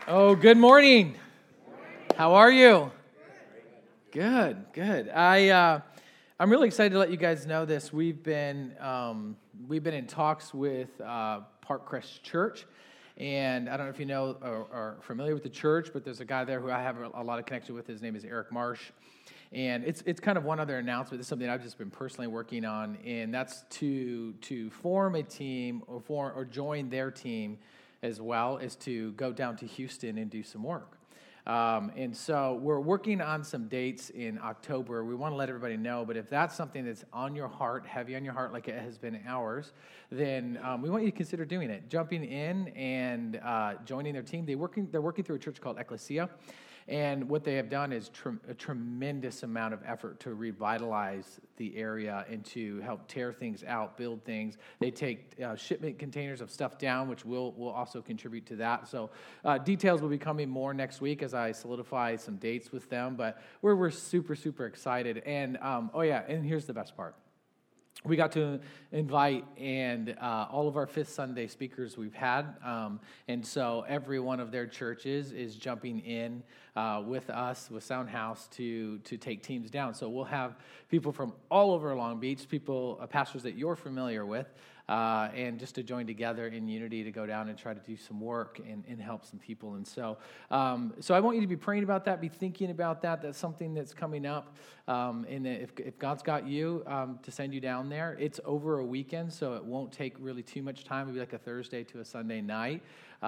Oh, good morning. How are you? Good. I'm really excited to let you guys know this. We've been in talks with Park Crest Church, and I don't know if you know or are familiar with the church, but there's a guy there who I have a lot of connection with. His name is Eric Marsh, and it's kind of one other announcement. It's something I've just been personally working on, and that's to form a team or join their team, as well as to go down to Houston and do some work. And so we're working on some dates in October. We want to let everybody know, but if that's something that's on your heart, heavy on your heart, like it has been ours, then we want you to consider doing it, jumping in and joining their team. They're working through a church called Ecclesia. And what they have done is a tremendous amount of effort to revitalize the area and to help tear things out, build things. They take shipment containers of stuff down, which will also contribute to that. So details will be coming more next week as I solidify some dates with them. But we're super, super excited. And, and here's the best part. We got to invite all of our Fifth Sunday speakers we've had, and so every one of their churches is jumping in with us, with Soundhouse, to take teams down. So we'll have people from all over Long Beach, pastors that you're familiar with, and just to join together in unity to go down and try to do some work and help some people. And so I want you to be praying about that, be thinking about that. That's something that's coming up. And if God's got you to send you down there, it's over a weekend, so it won't take really too much time. It'll be like a Thursday to a Sunday night.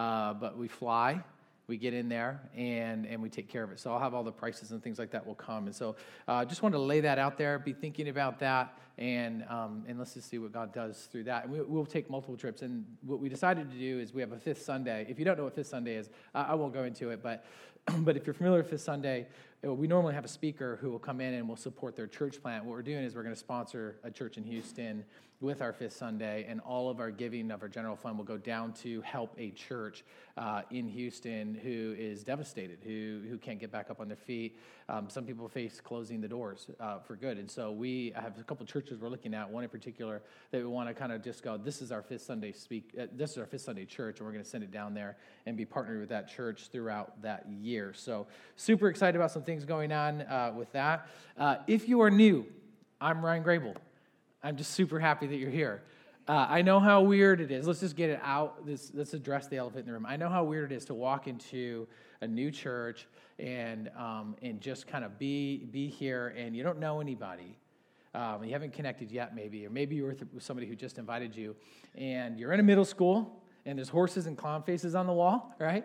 But we fly. We get in there, and we take care of it. So I'll have all the prices and things like that will come. And so just wanted to lay that out there, be thinking about that, and let's just see what God does through that. And we'll take multiple trips. And what we decided to do is we have a Fifth Sunday. If you don't know what Fifth Sunday is, I won't go into it, but if you're familiar with Fifth Sunday, we normally have a speaker who will come in and will support their church plant. What we're doing is we're going to sponsor a church in Houston with our Fifth Sunday, and all of our giving of our general fund will go down to help a church in Houston who is devastated, who can't get back up on their feet. Some people face closing the doors for good, and so we have a couple of churches we're looking at. One in particular that we want to kind of just go, this is our Fifth Sunday this is our Fifth Sunday church, and we're going to send it down there and be partnered with that church throughout that year. So super excited about some things going on with that. If you are new, I'm Ryan Grable. I'm just super happy that you're here. I know how weird it is. Let's just get it out. Let's address the elephant in the room. I know how weird it is to walk into a new church and just kind of be here, and you don't know anybody. You haven't connected yet, maybe, or maybe you're with somebody who just invited you, and you're in a middle school, and there's horses and clown faces on the wall, right?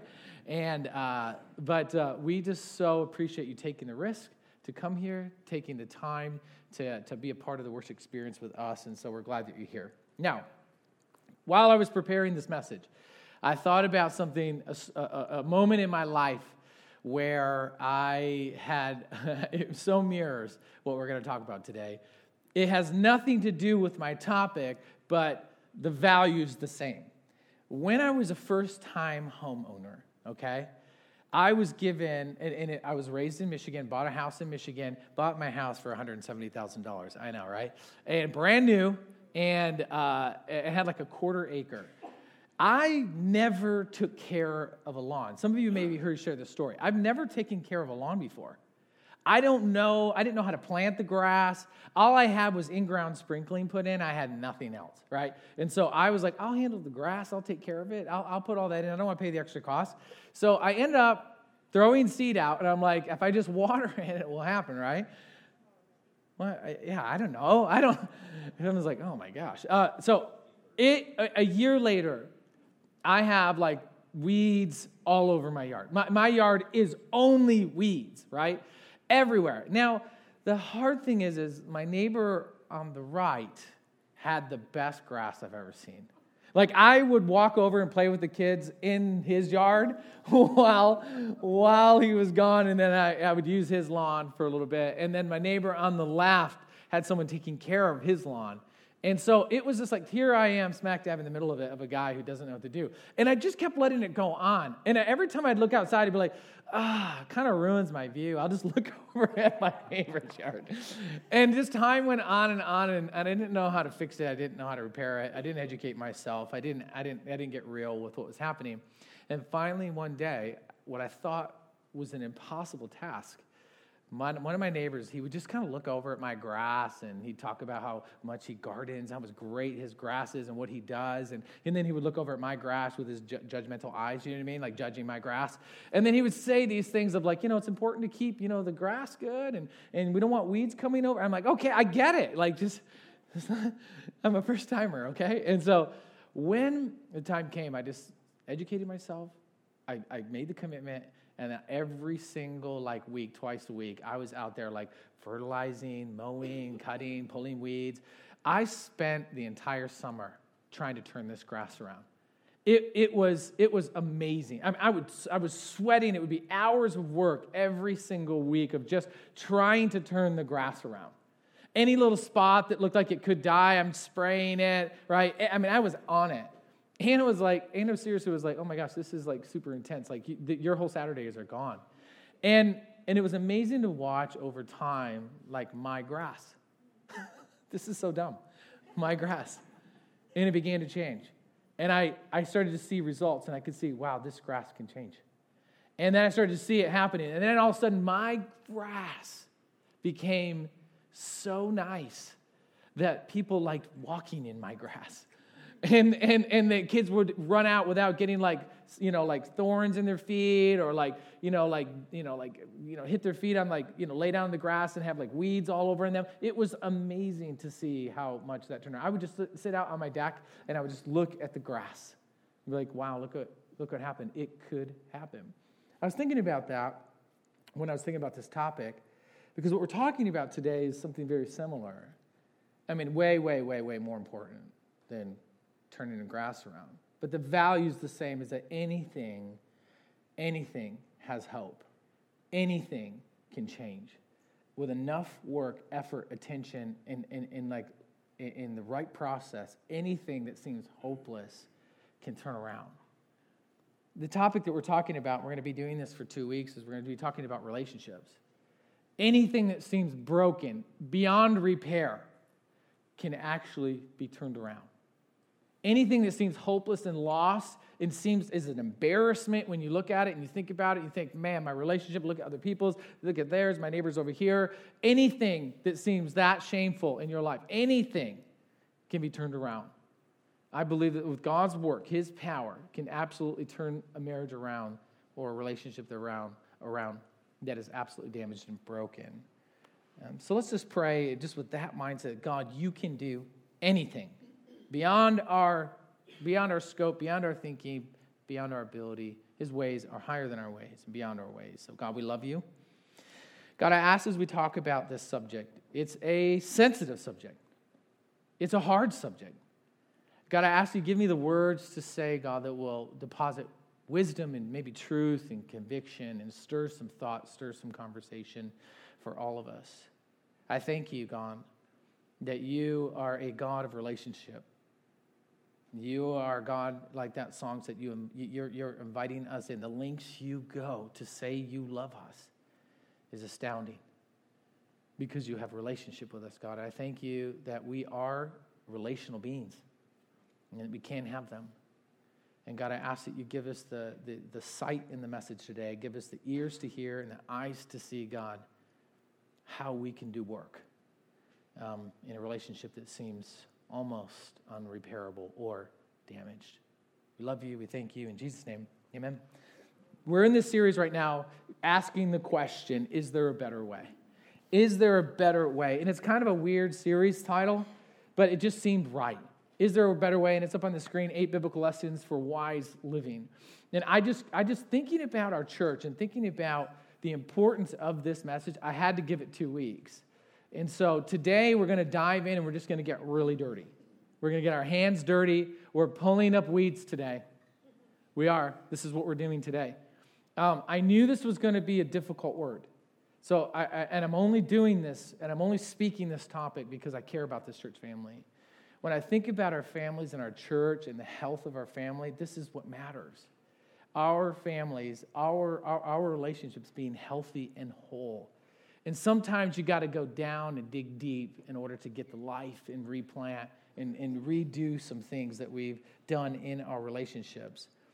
But we just so appreciate you taking the risk to come here, taking the time to be a part of the worship experience with us, and so we're glad that you're here. Now, while I was preparing this message, I thought about something, a moment in my life where I had, it so mirrors what we're going to talk about today. It has nothing to do with my topic, but the value's the same. When I was a first-time homeowner, okay, I was given, I was raised in Michigan, bought a house in Michigan, bought my house for $170,000. I know, right? And brand new, and it had like a quarter acre. I never took care of a lawn. Some of you maybe heard share this story. I've never taken care of a lawn before. I didn't know how to plant the grass. All I had was in-ground sprinkling put in. I had nothing else, right? And so I was like, I'll handle the grass. I'll take care of it. I'll put all that in. I don't want to pay the extra cost. So I end up throwing seed out, and I'm like, if I just water it, it will happen, right? Well, I don't know. And I was like, oh my gosh. So a year later, I have like weeds all over my yard. My yard is only weeds, right? Everywhere. Now, the hard thing is my neighbor on the right had the best grass I've ever seen. Like, I would walk over and play with the kids in his yard while he was gone, and then I would use his lawn for a little bit. And then my neighbor on the left had someone taking care of his lawn. And so it was just like, here I am smack dab in the middle of it, of a guy who doesn't know what to do. And I just kept letting it go on. And every time I'd look outside, I'd be like, it kind of ruins my view. I'll just look over at my neighbor's yard. And just time went on, and I didn't know how to fix it. I didn't know how to repair it. I didn't educate myself. I didn't get real with what was happening. And finally, one day, what I thought was an impossible task. One of my neighbors, he would just kind of look over at my grass, and he'd talk about how much he gardens, how much great his grass is and what he does. And then he would look over at my grass with his judgmental eyes, you know what I mean? Like judging my grass. And then he would say these things of like, it's important to keep, the grass good, and we don't want weeds coming over. I'm like, okay, I get it. Like I'm a first timer, okay? And so when the time came, I just educated myself. I made the commitment. And every single week, twice a week, I was out there fertilizing, mowing, cutting, pulling weeds. I spent the entire summer trying to turn this grass around. It was amazing. I was sweating. It would be hours of work every single week of just trying to turn the grass around. Any little spot that looked like it could die, I'm spraying it, right? I was on it. Hannah seriously was like, oh my gosh, this is super intense. Your whole Saturdays are gone. And it was amazing to watch over time, my grass. This is so dumb. My grass. And it began to change. And I started to see results, and I could see, wow, this grass can change. And then I started to see it happening. And then all of a sudden, my grass became so nice that people liked walking in my grass. And the kids would run out without getting thorns in their feet or hit their feet on lay down in the grass and have weeds all over in them. It was amazing to see how much that turned out. I would just sit out on my deck and I would just look at the grass and be like, wow, look what happened. It could happen. I was thinking about that when I was thinking about this topic, because what we're talking about today is something very similar. Way, way, way, way more important than turning the grass around. But the value is the same, is that anything has hope. Anything can change. With enough work, effort, attention, and in the right process, anything that seems hopeless can turn around. The topic that we're talking about, we're going to be doing this for 2 weeks, is we're going to be talking about relationships. Anything that seems broken, beyond repair, can actually be turned around. Anything that seems hopeless and lost and seems is an embarrassment when you look at it and you think about it, you think, man, my relationship, look at other people's, look at theirs, my neighbor's over here. Anything that seems that shameful in your life, anything can be turned around. I believe that with God's work, His power can absolutely turn a marriage around or a relationship around that is absolutely damaged and broken. So let's just pray just with that mindset. God, you can do anything. Beyond our scope, beyond our thinking, beyond our ability. His ways are higher than our ways and beyond our ways. So God, we love you. God, I ask as we talk about this subject, it's a sensitive subject. It's a hard subject. God, I ask you give me the words to say, God, that will deposit wisdom and maybe truth and conviction and stir some thought, stir some conversation for all of us. I thank you, God, that you are a God of relationship. You are God, like that song said, you're inviting us in. The lengths you go to say you love us is astounding because you have a relationship with us, God. I thank you that we are relational beings and that we can have them. And God, I ask that you give us the sight in the message today. Give us the ears to hear and the eyes to see, God, how we can do work in a relationship that seems almost unrepairable or damaged. We love you. We thank you. In Jesus' name, amen. We're in this series right now asking the question, is there a better way? Is there a better way? And it's kind of a weird series title, but it just seemed right. Is there a better way? And it's up on the screen, 8 biblical lessons for wise living. And I just thinking about our church and thinking about the importance of this message, I had to give it 2 weeks. And so today we're going to dive in and we're just going to get really dirty. We're going to get our hands dirty. We're pulling up weeds today. We are. This is what we're doing today. I knew this was going to be a difficult word. So I'm only doing this and I'm only speaking this topic because I care about this church family. When I think about our families and our church and the health of our family, this is what matters. Our families, our relationships being healthy and whole. And sometimes you got to go down and dig deep in order to get the life and replant and redo some things that we've done in our relationships.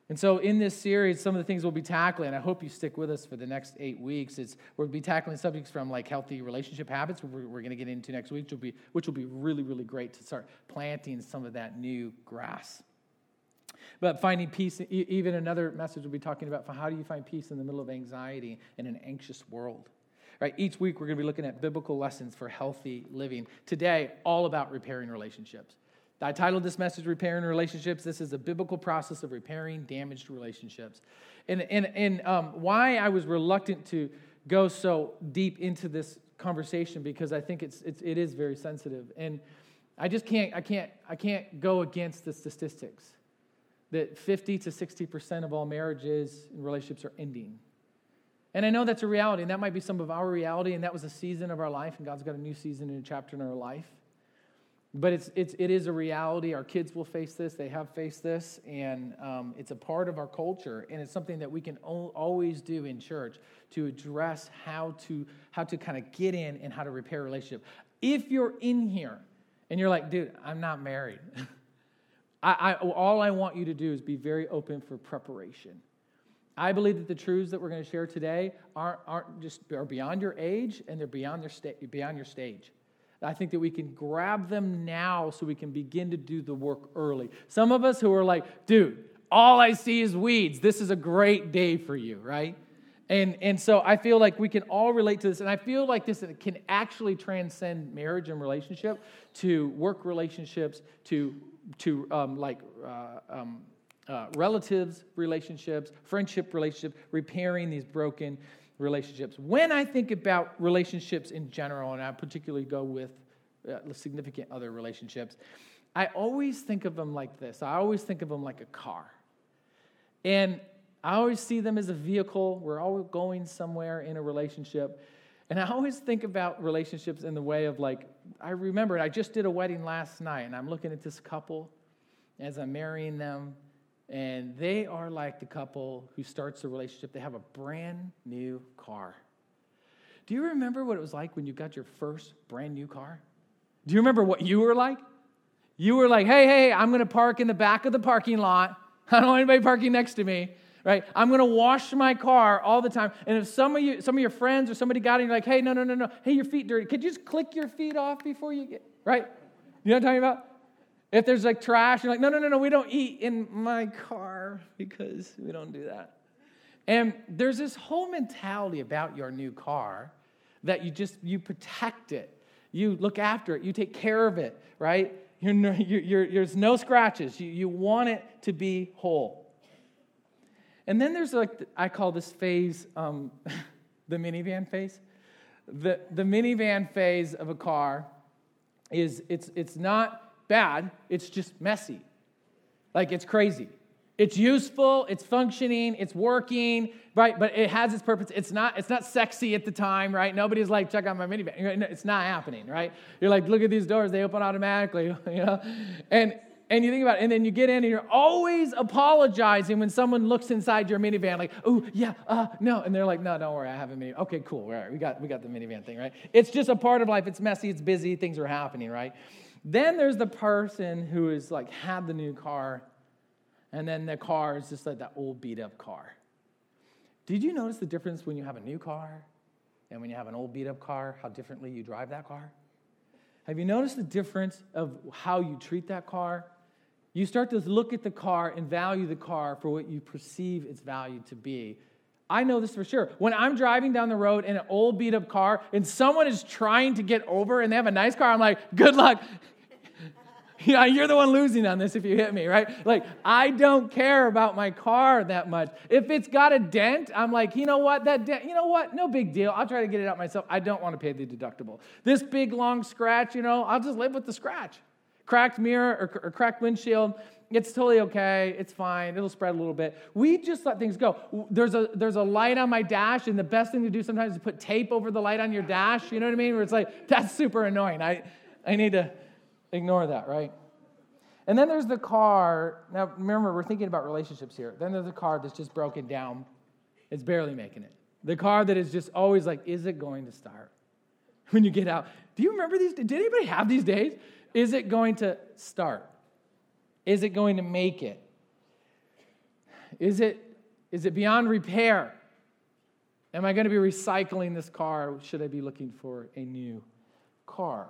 And so in this series, some of the things we'll be tackling, and I hope you stick with us for the next 8 weeks, we'll be tackling subjects from like healthy relationship habits, we're going to get into next week, which will be really, really great to start planting some of that new grass. But finding peace, even another message we'll be talking about, how do you find peace in the middle of anxiety in an anxious world? Right, each week we're going to be looking at biblical lessons for healthy living. Today, all about repairing relationships. I titled this message, Repairing Relationships. This is a biblical process of repairing damaged relationships. And why I was reluctant to go so deep into this conversation, because I think it is very sensitive. And I just can't go against the statistics that 50 to 60% of all marriages and relationships are ending. And I know that's a reality, and that might be some of our reality, and that was a season of our life, and God's got a new season and a chapter in our life. But it is a reality. Our kids will face this. They have faced this, and it's a part of our culture, and it's something that we can always do in church to address how to kind of get in and how to repair a relationship. If you're in here and you're like, dude, I'm not married, all I want you to do is be very open for preparation. I believe that the truths that we're going to share today are beyond your age, and they're beyond your stage. I think that we can grab them now so we can begin to do the work early. Some of us who are like, dude, all I see is weeds. This is a great day for you, right? And so I feel like we can all relate to this, and I feel like this can actually transcend marriage and relationship to work relationships, to relatives relationships, friendship relationships, repairing these broken relationships. When I think about relationships in general, and I particularly go with significant other relationships, I always think of them like this. I always think of them like a car. And I always see them as a vehicle. We're always going somewhere in a relationship. And I always think about relationships in the way of like, I remember I just did a wedding last night, and I'm looking at this couple as I'm marrying them. And they are like the couple who starts a relationship. They have a brand new car. Do you remember what it was like when you got your first brand new car? Do you remember what you were like? You were like, hey, I'm going to park in the back of the parking lot. I don't want anybody parking next to me, right? I'm going to wash my car all the time. And if some of your friends or somebody got in, you're like, hey, no. Hey, your feet dirty. Could you just click your feet off before you get, right? You know what I'm talking about? If there's like trash, you're like, no, we don't eat in my car because we don't do that. And there's this whole mentality about your new car that you protect it. You look after it. You take care of it, right? There's no scratches. You want it to be whole. And then there's I call this phase the minivan phase. The minivan phase of a car is it's not bad, it's just messy. Like, it's crazy. It's useful, it's functioning, it's working, right? But it has its purpose. It's not sexy at the time, right? Nobody's like, check out my minivan. It's not happening, right? You're like, look at these doors, they open automatically, you know? And you think about it, and then you get in and you're always apologizing when someone looks inside your minivan, like, oh, yeah, no. And they're like, no, don't worry, I have a minivan. Okay, cool, all right, we got the minivan thing, right? It's just a part of life. It's messy, it's busy, things are happening, right? Then there's the person who is like had the new car, and then the car is just like that old beat-up car. Did you notice the difference when you have a new car and when you have an old beat-up car, how differently you drive that car? Have you noticed the difference of how you treat that car? You start to look at the car and value the car for what you perceive its value to be. I know this for sure. When I'm driving down the road in an old beat-up car and someone is trying to get over and they have a nice car, I'm like, good luck. Yeah, you're the one losing on this if you hit me, right? Like, I don't care about my car that much. If it's got a dent, I'm like, you know what? That dent, you know what? No big deal. I'll try to get it out myself. I don't want to pay the deductible. This big, long scratch, I'll just live with the scratch. Cracked mirror or cracked windshield, it's totally okay. It's fine. It'll spread a little bit. We just let things go. There's a light on my dash, and the best thing to do sometimes is put tape over the light on your dash. You know what I mean? Where it's like, that's super annoying. I need to ignore that, right? And then there's the car. Now, remember, we're thinking about relationships here. Then there's the car that's just broken down. It's barely making it. The car that is just always like, is it going to start? When you get out. Do you remember these? Did anybody have these days? Is it going to start? Is it going to make it? Is it beyond repair? Am I going to be recycling this car? Or should I be looking for a new car?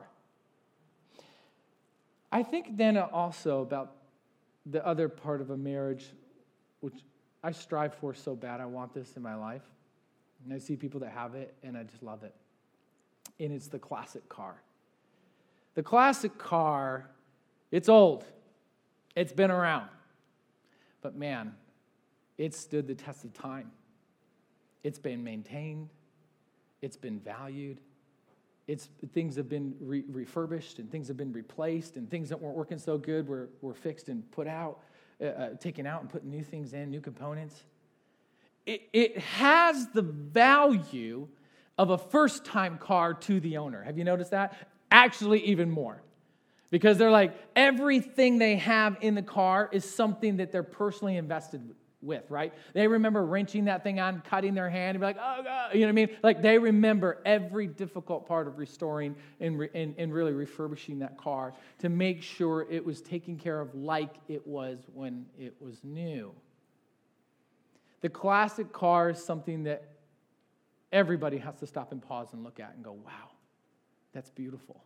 I think then also about the other part of a marriage, which I strive for so bad. I want this in my life. And I see people that have it, and I just love it. And it's the classic car. The classic car, it's old. It's been around. But man, it stood the test of time. It's been maintained. It's been valued. Things have been refurbished, and things have been replaced, and things that weren't working so good were fixed and put out, taken out and put new things in, new components. It has the value of a first-time car to the owner. Have you noticed that? Actually, even more. Because they're like, everything they have in the car is something that they're personally invested with, right? They remember wrenching that thing on, cutting their hand, and be like, oh, God, you know what I mean? Like, they remember every difficult part of restoring and really refurbishing that car to make sure it was taken care of like it was when it was new. The classic car is something that everybody has to stop and pause and look at and go, wow, that's beautiful.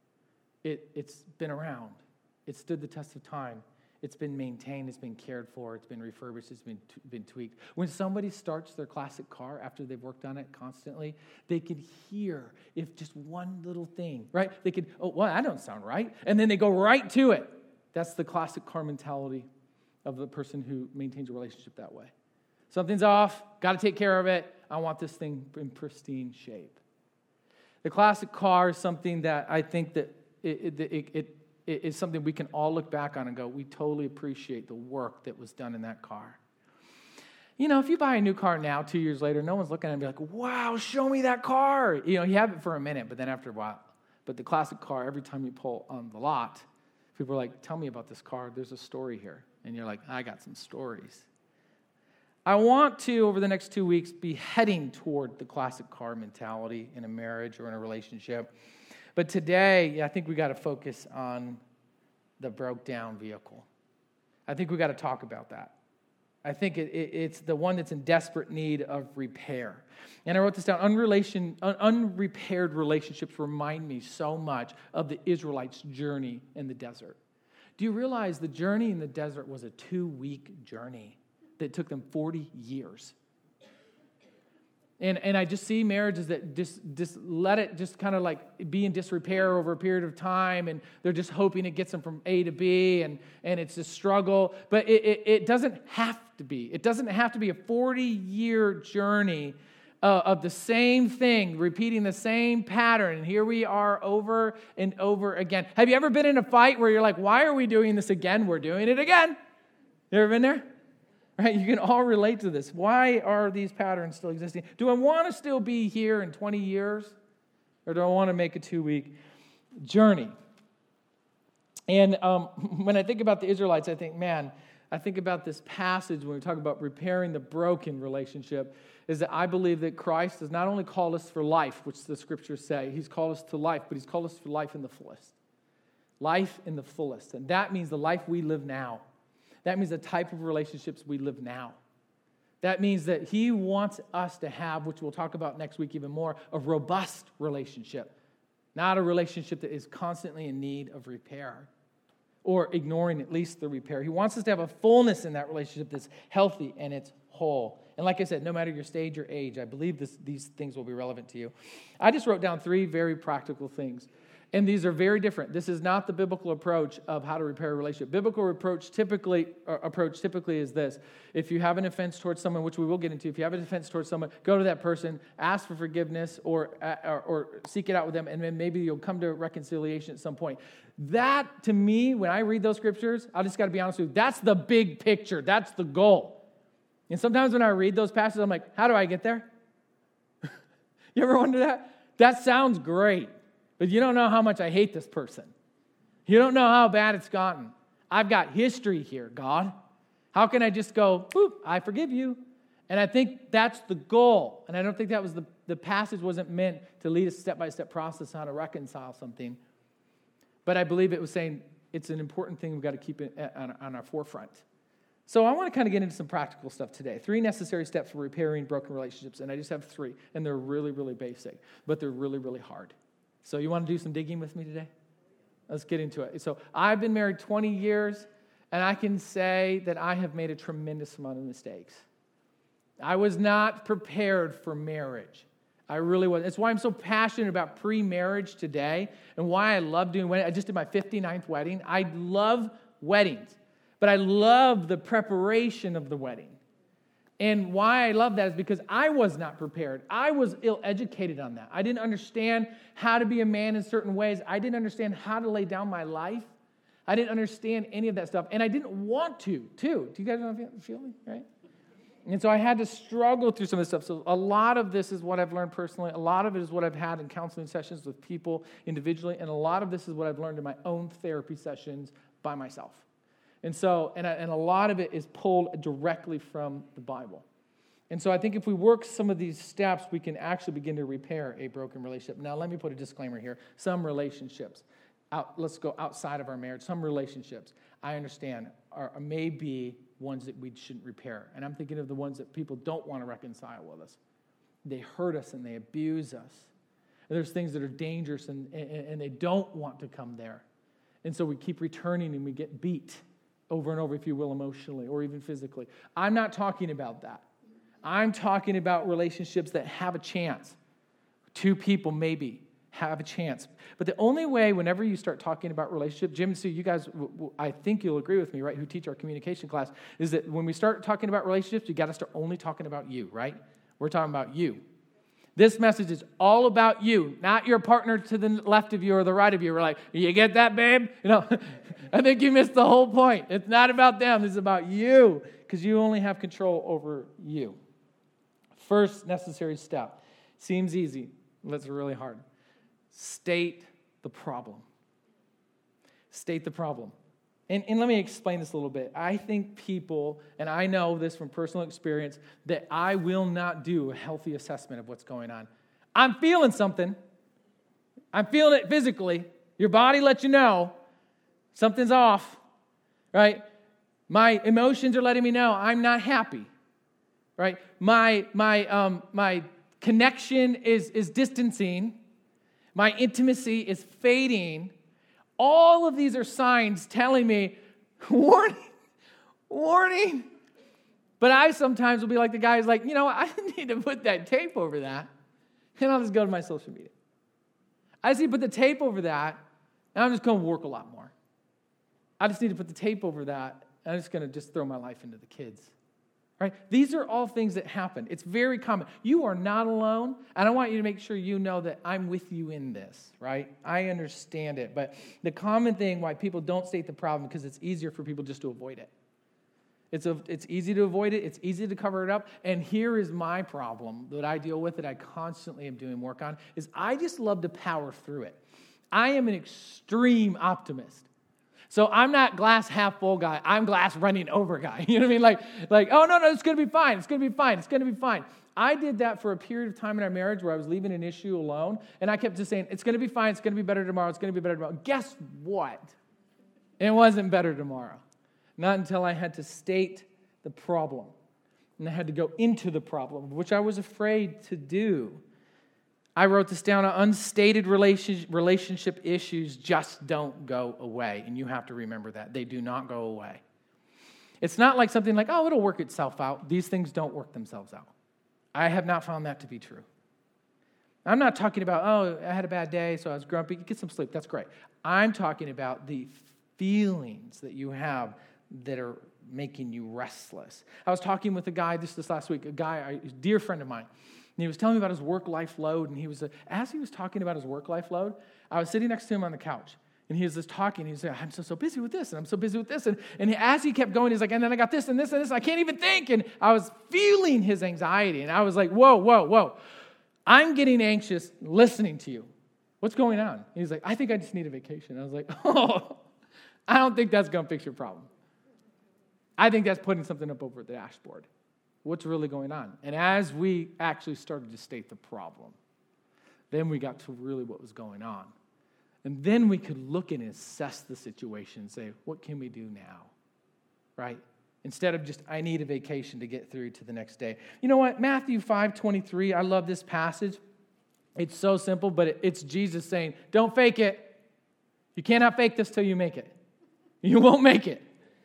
It's been around. It stood the test of time. It's been maintained, it's been cared for, it's been refurbished, it's been tweaked. When somebody starts their classic car after they've worked on it constantly, they can hear if just one little thing, right? They could, oh, well, that don't sound right. And then they go right to it. That's the classic car mentality of the person who maintains a relationship that way. Something's off, got to take care of it. I want this thing in pristine shape. The classic car is something that I think that it is something we can all look back on and go, we totally appreciate the work that was done in that car. You know, if you buy a new car now, 2 years later, no one's looking at it and be like, wow, show me that car. You know, you have it for a minute, but then after a while. But the classic car, every time you pull on the lot, people are like, tell me about this car. There's a story here. And you're like, I got some stories. I want to, over the next 2 weeks, be heading toward the classic car mentality in a marriage or in a relationship. But today, I think we got to focus on the broke down vehicle. I think we got to talk about that. I think it's the one that's in desperate need of repair. And I wrote this down. Unrepaired relationships remind me so much of the Israelites' journey in the desert. Do you realize the journey in the desert was a 2-week journey that took them 40 years? And I just see marriages that just let it just kind of like be in disrepair over a period of time, and they're just hoping it gets them from A to B, and it's a struggle. But it doesn't have to be. It doesn't have to be a 40-year journey of the same thing, repeating the same pattern. And here we are over and over again. Have you ever been in a fight where you're like, why are we doing this again? We're doing it again. You ever been there? Right? You can all relate to this. Why are these patterns still existing? Do I want to still be here in 20 years? Or do I want to make a 2-week journey? And when I think about the Israelites, I think about this passage when we talk about repairing the broken relationship, is that I believe that Christ has not only called us for life, which the scriptures say, he's called us to life, but he's called us for life in the fullest. Life in the fullest. And that means the life we live now. That means the type of relationships we live now. That means that he wants us to have, which we'll talk about next week even more, a robust relationship. Not a relationship that is constantly in need of repair or ignoring at least the repair. He wants us to have a fullness in that relationship that's healthy and it's whole. And like I said, no matter your stage or age, I believe these things will be relevant to you. I just wrote down 3 very practical things. And these are very different. This is not the biblical approach of how to repair a relationship. Biblical approach typically is this. If you have an offense towards someone, which we will get into, if you have an offense towards someone, go to that person, ask for forgiveness, or seek it out with them, and then maybe you'll come to reconciliation at some point. That, to me, when I read those scriptures, I just got to be honest with you, that's the big picture. That's the goal. And sometimes when I read those passages, I'm like, how do I get there? You ever wonder that? That sounds great. But you don't know how much I hate this person. You don't know how bad it's gotten. I've got history here, God. How can I just go, boop, I forgive you? And I think that's the goal. And I don't think that was the passage wasn't meant to lead a step-by-step process on how to reconcile something. But I believe it was saying it's an important thing we've got to keep it on our forefront. So I want to kind of get into some practical stuff today. 3 necessary steps for repairing broken relationships, and I just have 3, and they're really, really basic, but they're really, really hard. So you want to do some digging with me today? Let's get into it. So I've been married 20 years, and I can say that I have made a tremendous amount of mistakes. I was not prepared for marriage. I really wasn't. That's why I'm so passionate about pre-marriage today and why I love doing weddings. I just did my 59th wedding. I love weddings, but I love the preparation of the wedding. And why I love that is because I was not prepared. I was ill-educated on that. I didn't understand how to be a man in certain ways. I didn't understand how to lay down my life. I didn't understand any of that stuff. And I didn't want to, too. Do you guys feel me? Right? And so I had to struggle through some of this stuff. So a lot of this is what I've learned personally. A lot of it is what I've had in counseling sessions with people individually. And a lot of this is what I've learned in my own therapy sessions by myself. And so, and a lot of it is pulled directly from the Bible. And so I think if we work some of these steps, we can actually begin to repair a broken relationship. Now, let me put a disclaimer here. Some relationships, let's go outside of our marriage. Some relationships, I understand, may be ones that we shouldn't repair. And I'm thinking of the ones that people don't want to reconcile with us. They hurt us and they abuse us. And there's things that are dangerous and they don't want to come there. And so we keep returning and we get beat over and over, if you will, emotionally or even physically. I'm not talking about that. I'm talking about relationships that have a chance. 2 people maybe have a chance. But the only way, whenever you start talking about relationships, Jim and Sue, you guys, I think you'll agree with me, right, who teach our communication class, is that when we start talking about relationships, you got to start only talking about you, right? We're talking about you. This message is all about you, not your partner to the left of you or the right of you. We're like, you get that, babe? You know, I think you missed the whole point. It's not about them. It's about you, because you only have control over you. First necessary step. Seems easy, but it's really hard. State the problem. State the problem. And let me explain this a little bit. I think people, and I know this from personal experience, that I will not do a healthy assessment of what's going on. I'm feeling something. I'm feeling it physically. Your body lets you know something's off, right? My emotions are letting me know I'm not happy, right? My connection is distancing. My intimacy is fading. All of these are signs telling me, warning, warning. But I sometimes will be like the guy who's like, you know, I need to put that tape over that, and I'll just go to my social media. I just need to put the tape over that, and I'm just going to work a lot more. I just need to put the tape over that, and I'm just going to just throw my life into the kids. Right? These are all things that happen. It's very common. You are not alone, and I want you to make sure you know that I'm with you in this, right? I understand it, but the common thing why people don't state the problem because it's easier for people just to avoid it. It's easy to avoid it. It's easy to cover it up, and here is my problem that I deal with that I constantly am doing work on is I just love to power through it. I am an extreme optimist. So I'm not glass half full guy. I'm glass running over guy. You know what I mean? Like, oh, no, it's going to be fine. It's going to be fine. It's going to be fine. I did that for a period of time in our marriage where I was leaving an issue alone, and I kept just saying, it's going to be fine. It's going to be better tomorrow. It's going to be better tomorrow. Guess what? It wasn't better tomorrow. Not until I had to state the problem, and I had to go into the problem, which I was afraid to do. I wrote this down. Unstated relationship issues just don't go away. And you have to remember that. They do not go away. It's not like something like, oh, it'll work itself out. These things don't work themselves out. I have not found that to be true. I'm not talking about, oh, I had a bad day, so I was grumpy. Get some sleep. That's great. I'm talking about the feelings that you have that are making you restless. I was talking with a guy this last week, a dear friend of mine. And he was telling me about his work-life load, and as he was talking about his work-life load, I was sitting next to him on the couch, and he was just talking. He was like, I'm so busy with this, and I'm so busy with this. And as he kept going, he's like, and then I got this and this and this, and I can't even think. And I was feeling his anxiety, and I was like, whoa. I'm getting anxious listening to you. What's going on? And he's like, I think I just need a vacation. I was like, oh, I don't think that's going to fix your problem. I think that's putting something up over the dashboard. What's really going on? And as we actually started to state the problem, then we got to really what was going on. And then we could look and assess the situation and say, what can we do now? Right? instead of just, I need a vacation to get through to the next day. You know what? Matthew 5:23, I love this passage. It's so simple, but it's Jesus saying, don't fake it. You cannot fake this till you make it. You won't make it.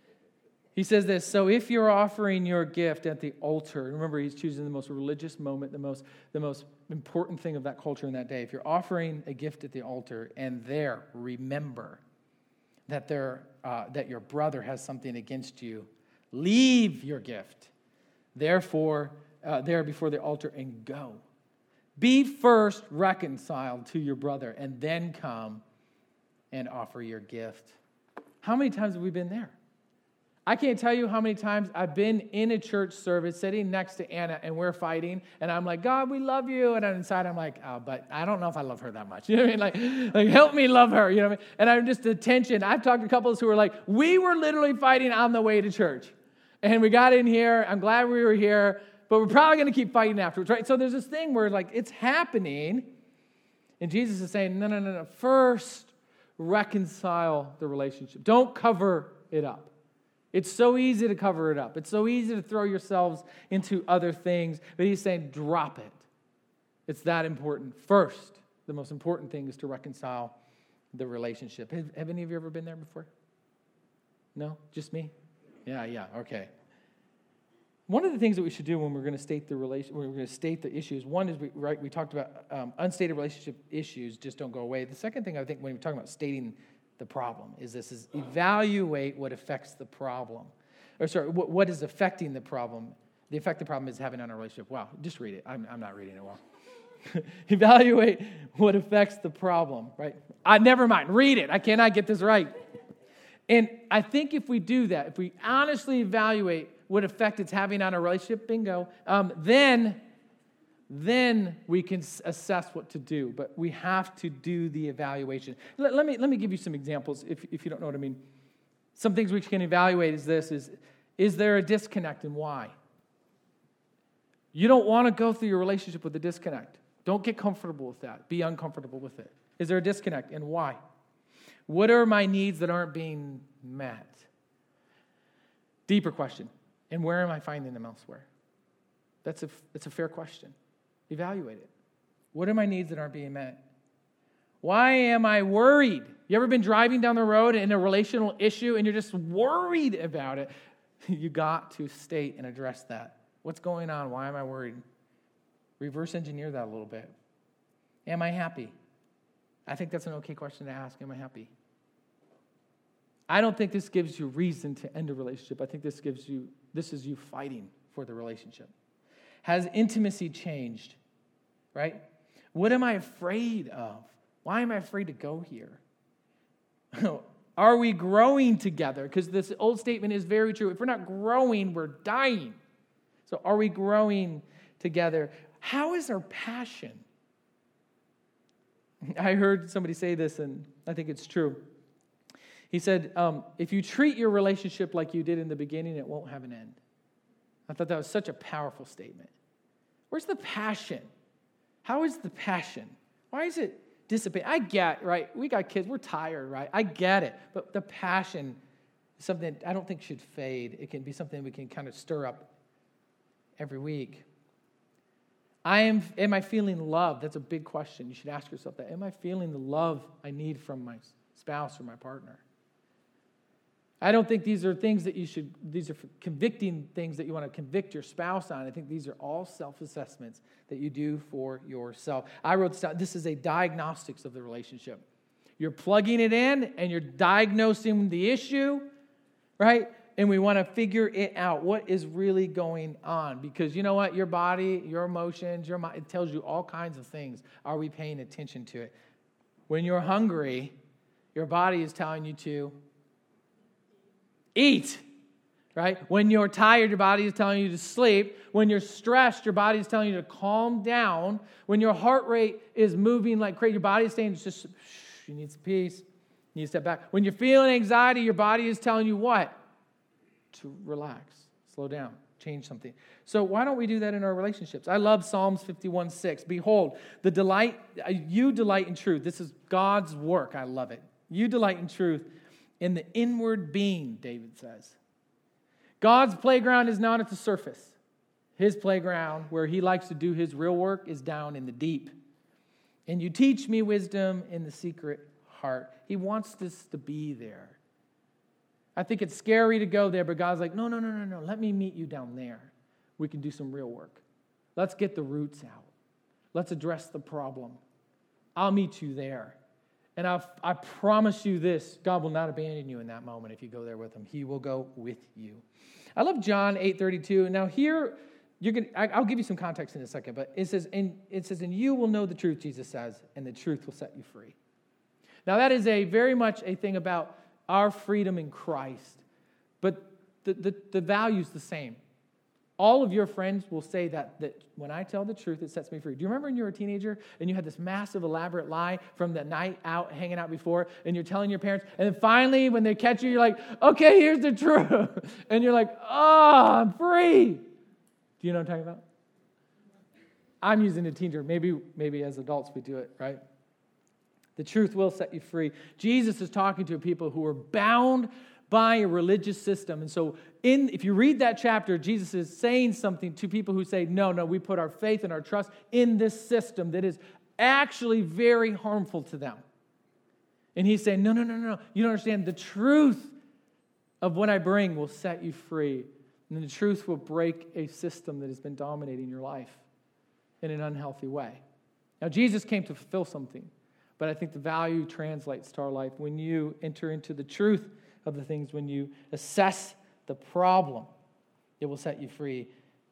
He says this, so if you're offering your gift at the altar, remember he's choosing the most religious moment, the most important thing of that culture in that day. If you're offering a gift at the altar and there remember that your brother has something against you, leave your gift there before the altar and go. Be first reconciled to your brother and then come and offer your gift. How many times have we been there? I can't tell you how many times I've been in a church service sitting next to Anna and we're fighting and I'm like, God, we love you. And inside I'm like, oh, but I don't know if I love her that much. You know what I mean? Like help me love her. You know what I mean? And I'm just the tension. I've talked to couples who are like, we were literally fighting on the way to church. And we got in here. I'm glad we were here. But we're probably going to keep fighting afterwards, right? So there's this thing where like it's happening. And Jesus is saying, no. First, reconcile the relationship. Don't cover it up. It's so easy to cover it up. It's so easy to throw yourselves into other things. But he's saying, drop it. It's that important. First, the most important thing is to reconcile the relationship. Have any of you ever been there before? No? Just me? Yeah, okay. One of the things that we should do when we're going to state the issues, one is we talked about unstated relationship issues just don't go away. The second thing I think when we're talking about stating the problem is evaluate what affects the problem. What is affecting the problem. The effect the problem is having on a relationship. Wow, just read it. I'm not reading it well. Evaluate what affects the problem, right? Never mind, read it. I cannot get this right. And I think if we do that, if we honestly evaluate what effect it's having on a relationship, bingo, then we can assess what to do. But we have to do the evaluation. Let me give you some examples if you don't know what I mean. Some things we can evaluate is there a disconnect and why? You don't want to go through your relationship with a disconnect. Don't get comfortable with that. Be uncomfortable with it. Is there a disconnect and why? What are my needs that aren't being met? Deeper question. And where am I finding them elsewhere? That's a fair question. Evaluate it. What are my needs that aren't being met? Why am I worried? You ever been driving down the road in a relational issue and you're just worried about it? You got to state and address that. What's going on? Why am I worried? Reverse engineer that a little bit. Am I happy? I think that's an okay question to ask. Am I happy? I don't think this gives you reason to end a relationship. I think this is you fighting for the relationship. Has intimacy changed? Right? What am I afraid of? Why am I afraid to go here? Are we growing together? Because this old statement is very true. If we're not growing, we're dying. So are we growing together? How is our passion? I heard somebody say this, and I think it's true. He said, if you treat your relationship like you did in the beginning, it won't have an end. I thought that was such a powerful statement. Where's the passion? How is the passion? Why is it dissipating? I get, right? We got kids. We're tired, right? I get it. But the passion is something I don't think should fade. It can be something we can kind of stir up every week. Am I feeling love? That's a big question. You should ask yourself that. Am I feeling the love I need from my spouse or my partner? I don't think these are things that these are convicting things that you want to convict your spouse on. I think these are all self-assessments that you do for yourself. I wrote this down. This is a diagnostics of the relationship. You're plugging it in and you're diagnosing the issue, right? And we want to figure it out. What is really going on? Because you know what? Your body, your emotions, your mind, it tells you all kinds of things. Are we paying attention to it? When you're hungry, your body is telling you to eat, right? When you're tired, your body is telling you to sleep. When you're stressed, your body is telling you to calm down. When your heart rate is moving like crazy, your body is saying, just, shh, you need some peace. You need to step back. When you're feeling anxiety, your body is telling you what? To relax, slow down, change something. So why don't we do that in our relationships? I love Psalms 51:6. Behold, you delight in truth. This is God's work. I love it. You delight in truth in the inward being, David says. God's playground is not at the surface. His playground, where he likes to do his real work, is down in the deep. And you teach me wisdom in the secret heart. He wants this to be there. I think it's scary to go there, but God's like, no. Let me meet you down there. We can do some real work. Let's get the roots out. Let's address the problem. I'll meet you there. And I promise you this, God will not abandon you in that moment if you go there with him. He will go with you. I love John 8:32. Now here, I'll give you some context in a second, but it says, and you will know the truth, Jesus says, and the truth will set you free. Now that is a very much a thing about our freedom in Christ, but the value's the same. All of your friends will say that when I tell the truth, it sets me free. Do you remember when you were a teenager and you had this massive, elaborate lie from the night out, hanging out before, and you're telling your parents, and then finally, when they catch you, you're like, okay, here's the truth. And you're like, oh, I'm free. Do you know what I'm talking about? I'm using a teenager. Maybe as adults we do it, right? The truth will set you free. Jesus is talking to people who are bound by a religious system. And so if you read that chapter, Jesus is saying something to people who say, no, we put our faith and our trust in this system that is actually very harmful to them. And he's saying, no. You don't understand. The truth of what I bring will set you free. And the truth will break a system that has been dominating your life in an unhealthy way. Now, Jesus came to fulfill something, but I think the value translates to our life when you enter into the truth of the things, when you assess the problem, it will set you free.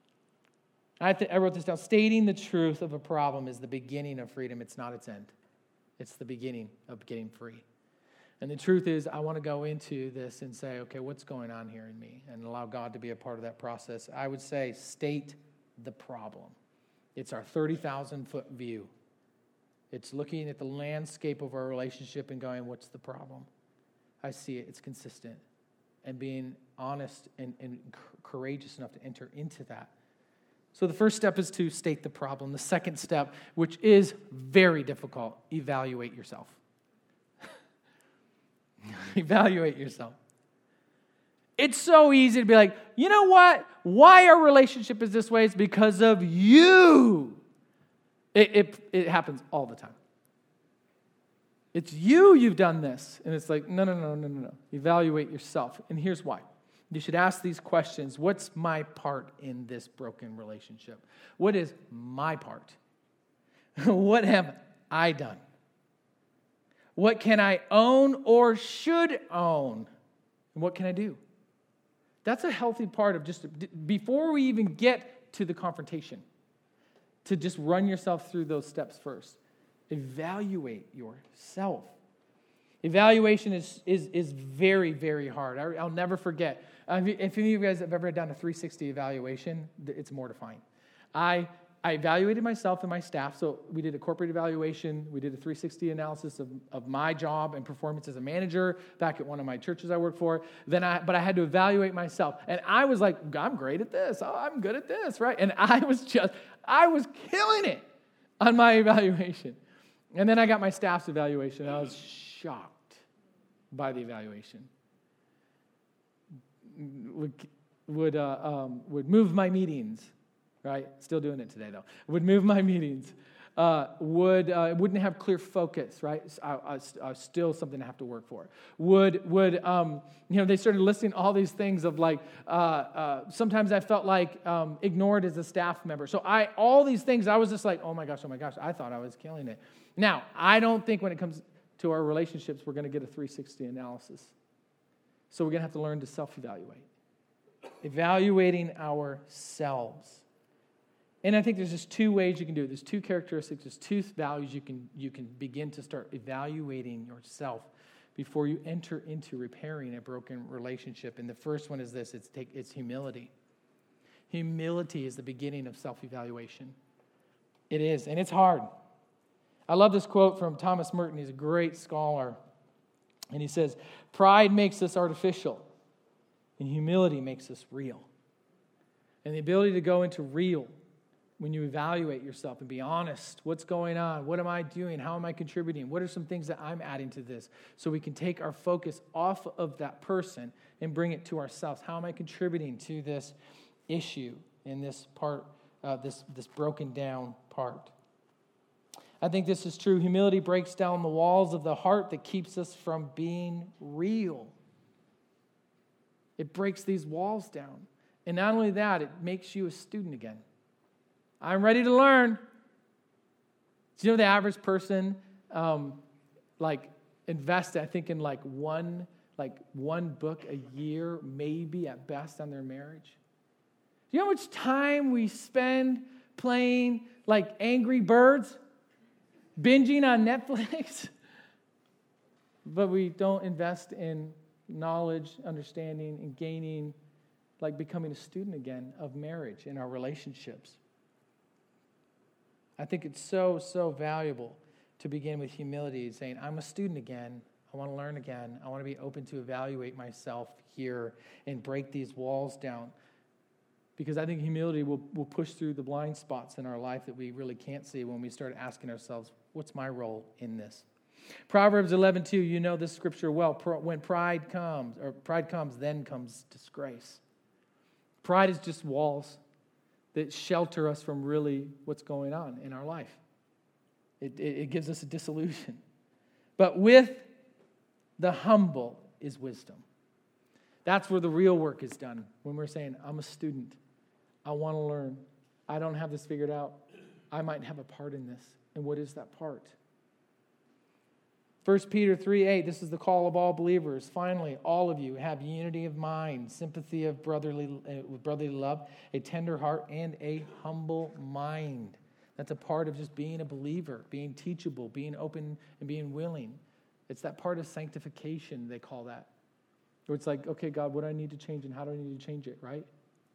I wrote this down. Stating the truth of a problem is the beginning of freedom. It's not its end. It's the beginning of getting free. And the truth is, I want to go into this and say, okay, what's going on here in me? And allow God to be a part of that process. I would say, state the problem. It's our 30,000-foot view. It's looking at the landscape of our relationship and going, what's the problem? I see it. It's consistent. And being honest and courageous enough to enter into that. So the first step is to state the problem. The second step, which is very difficult, evaluate yourself. Evaluate yourself. It's so easy to be like, you know what? Why our relationship is this way is because of you. It happens all the time. It's you've done this. And it's like, no. Evaluate yourself. And here's why. You should ask these questions. What's my part in this broken relationship? What is my part? What have I done? What can I own or should own? And what can I do? That's a healthy part of just, before we even get to the confrontation, to just run yourself through those steps first. Evaluate yourself. Evaluation is very, very hard. I'll never forget. If any of you guys have ever done a 360 evaluation, it's mortifying. I evaluated myself and my staff. So we did a corporate evaluation. We did a 360 analysis of my job and performance as a manager back at one of my churches I worked for. But I had to evaluate myself. And I was like, I'm great at this. Oh, I'm good at this, right? And I was killing it on my evaluation. And then I got my staff's evaluation. I was shocked by the evaluation. Would move my meetings, right? Still doing it today, though. Would move my meetings. Wouldn't have clear focus, right? Still something I have to work for. They started listing all these things of like, sometimes I felt like ignored as a staff member. So all these things, I was just like, oh my gosh, I thought I was killing it. Now, I don't think when it comes to our relationships, we're going to get a 360 analysis. So we're going to have to learn to self-evaluate. Evaluating ourselves. And I think there's just two ways you can do it. There's two characteristics, there's two values you can begin to start evaluating yourself before you enter into repairing a broken relationship. And the first one is this, it's humility. Humility is the beginning of self-evaluation. It is, and it's hard. I love this quote from Thomas Merton. He's a great scholar. And he says, pride makes us artificial, and humility makes us real. And the ability to go into real when you evaluate yourself and be honest, what's going on? What am I doing? How am I contributing? What are some things that I'm adding to this? So we can take our focus off of that person and bring it to ourselves. How am I contributing to this issue in this part, this broken down part? I think this is true. Humility breaks down the walls of the heart that keeps us from being real. It breaks these walls down. And not only that, it makes you a student again. I'm ready to learn. Do you know the average person invests, I think, in one book a year, maybe at best, on their marriage? Do you know how much time we spend playing like Angry Birds, binging on Netflix? But we don't invest in knowledge, understanding, and gaining, like becoming a student again of marriage in our relationships. I think it's so, so valuable to begin with humility, saying, I'm a student again. I want to learn again. I want to be open to evaluate myself here and break these walls down. Because I think humility will push through the blind spots in our life that we really can't see when we start asking ourselves, what's my role in this? Proverbs 11:2, you know this scripture well. When pride comes, then comes disgrace. Pride is just walls that shelter us from really what's going on in our life. It gives us a disillusion. But with the humble is wisdom. That's where the real work is done. When we're saying, I'm a student. I want to learn. I don't have this figured out. I might have a part in this. And what is that part? 1 Peter 3:8, this is the call of all believers. Finally, all of you have unity of mind, sympathy of brotherly love, a tender heart, and a humble mind. That's a part of just being a believer, being teachable, being open, and being willing. It's that part of sanctification, they call that. Where it's like, okay, God, what do I need to change and how do I need to change it, right?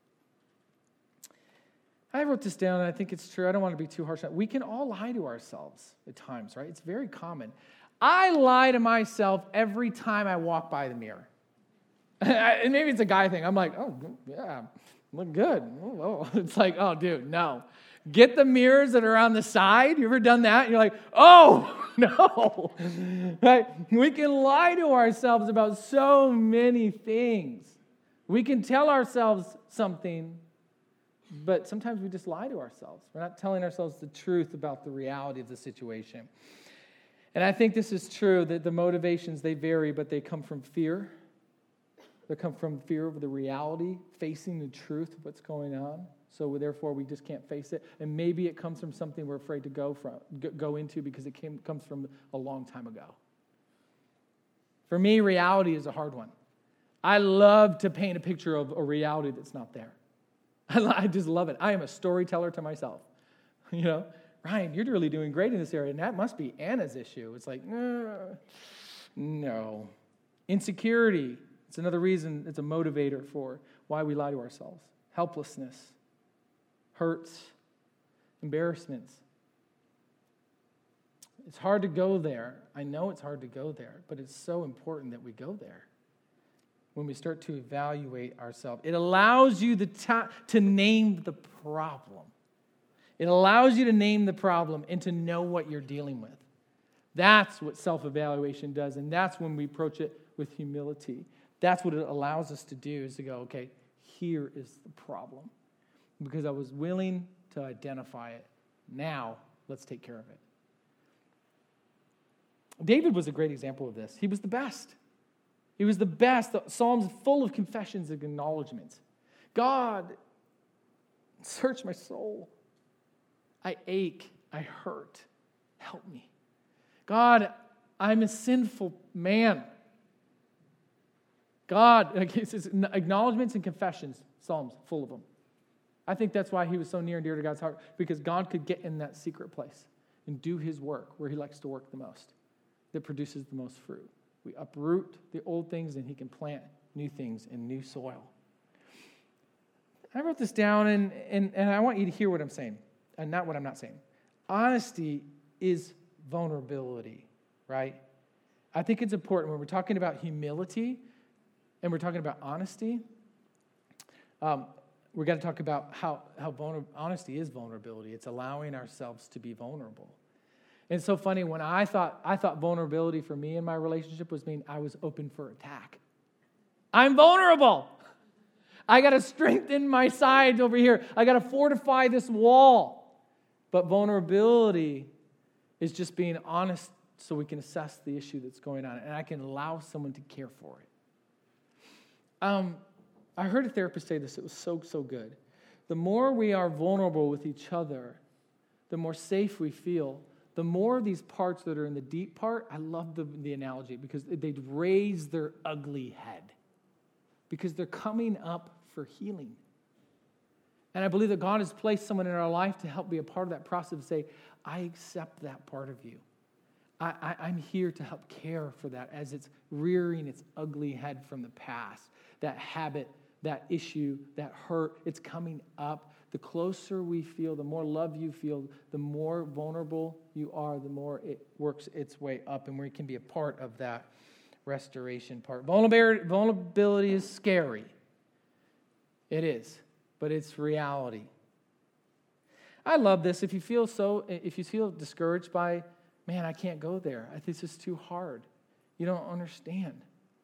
I wrote this down and I think it's true. I don't want to be too harsh on it. We can all lie to ourselves at times, right? It's very common. I lie to myself every time I walk by the mirror. And maybe it's a guy thing. I'm like, oh, yeah, look good. Oh. It's like, oh, dude, no. Get the mirrors that are on the side. You ever done that? And you're like, oh, no. Right? We can lie to ourselves about so many things. We can tell ourselves something, but sometimes we just lie to ourselves. We're not telling ourselves the truth about the reality of the situation. And I think this is true, that the motivations, they vary, but they come from fear. They come from fear of the reality, facing the truth of what's going on. So therefore, we just can't face it. And maybe it comes from something we're afraid to go into because it comes from a long time ago. For me, reality is a hard one. I love to paint a picture of a reality that's not there. I just love it. I am a storyteller to myself. You know, Ryan, you're really doing great in this area, and that must be Anna's issue. It's like, no. Insecurity, it's another reason, it's a motivator for why we lie to ourselves. Helplessness, hurts, embarrassments. It's hard to go there. I know it's hard to go there, but it's so important that we go there. When we start to evaluate ourselves, it allows you to name the problem. It allows you to name the problem and to know what you're dealing with. That's what self-evaluation does, and that's when we approach it with humility. That's what it allows us to do, is to go, okay, here is the problem. Because I was willing to identify it. Now, let's take care of it. David was a great example of this. He was the best. He was the best. The Psalms full of confessions and acknowledgments. God, search my soul. I ache. I hurt. Help me. God, I'm a sinful man. God, it's acknowledgments and confessions, Psalms full of them. I think that's why he was so near and dear to God's heart, because God could get in that secret place and do his work where he likes to work the most, that produces the most fruit. We uproot the old things and he can plant new things in new soil. I wrote this down and I want you to hear what I'm saying and not what I'm not saying. Honesty is vulnerability, right? I think it's important when we're talking about humility and we're talking about honesty. we got to talk about how honesty is vulnerability. It's allowing ourselves to be vulnerable. And it's so funny, when I thought vulnerability for me in my relationship was mean I was open for attack. I'm vulnerable. I got to strengthen my sides over here. I got to fortify this wall. But vulnerability is just being honest so we can assess the issue that's going on, and I can allow someone to care for it. I heard a therapist say this. It was so good. The more we are vulnerable with each other, the more safe we feel. The more of these parts that are in the deep part, I love the analogy because they raise their ugly head because they're coming up for healing. And I believe that God has placed someone in our life to help be a part of that process, to say, I accept that part of you. I'm here to help care for that as it's rearing its ugly head from the past. That habit, that issue, that hurt, it's coming up. The closer we feel, the more love you feel, the more vulnerable you are, the more it works its way up, and we can be a part of that restoration part. Vulnerability is scary. It is, but it's reality. I love this. If you feel discouraged by, man, I can't go there. I think this is too hard. You don't understand.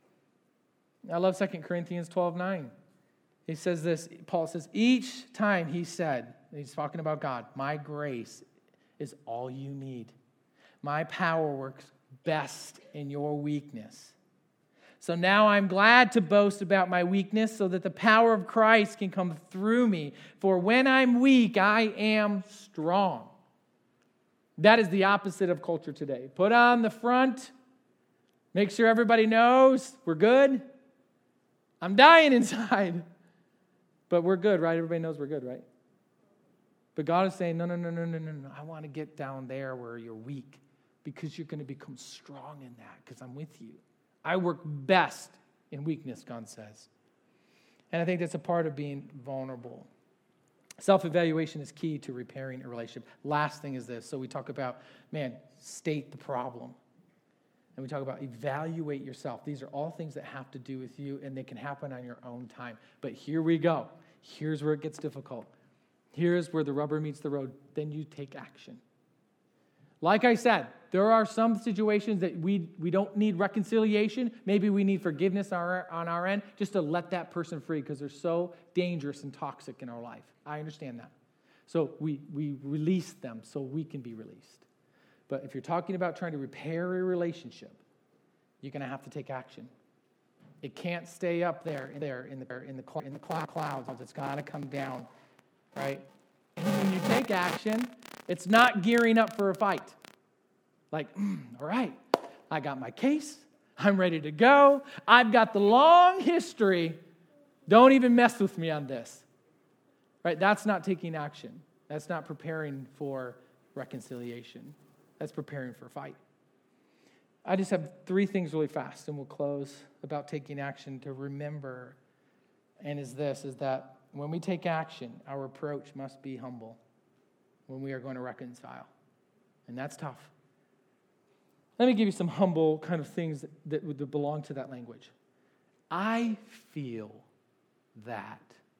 I love 2 Corinthians 12:9. He says this, Paul says, each time he said, he's talking about God, my grace is all you need. My power works best in your weakness. So now I'm glad to boast about my weakness so that the power of Christ can come through me. For when I'm weak, I am strong. That is the opposite of culture today. Put on the front, make sure everybody knows we're good. I'm dying inside. But we're good, right? Everybody knows we're good, right? But God is saying, no. I want to get down there where you're weak because you're going to become strong in that because I'm with you. I work best in weakness, God says. And I think that's a part of being vulnerable. Self-evaluation is key to repairing a relationship. Last thing is this. So we talk about, state the problem. And we talk about evaluate yourself. These are all things that have to do with you, and they can happen on your own time. But here we go. Here's where it gets difficult. Here's where the rubber meets the road. Then you take action. Like I said, there are some situations that we don't need reconciliation. Maybe we need forgiveness on our end just to let that person free because they're so dangerous and toxic in our life. I understand that. So we release them so we can be released. But if you're talking about trying to repair a relationship, you're going to have to take action. It can't stay up there in the clouds. It's got to come down, right? And when you take action, it's not gearing up for a fight. Like, all right, I got my case. I'm ready to go. I've got the long history. Don't even mess with me on this. Right? That's not taking action. That's not preparing for reconciliation. That's preparing for a fight. I just have 3 things really fast, and we'll close, about taking action to remember. And is that when we take action, our approach must be humble when we are going to reconcile. And that's tough. Let me give you some humble kind of things that would belong to that language. I feel that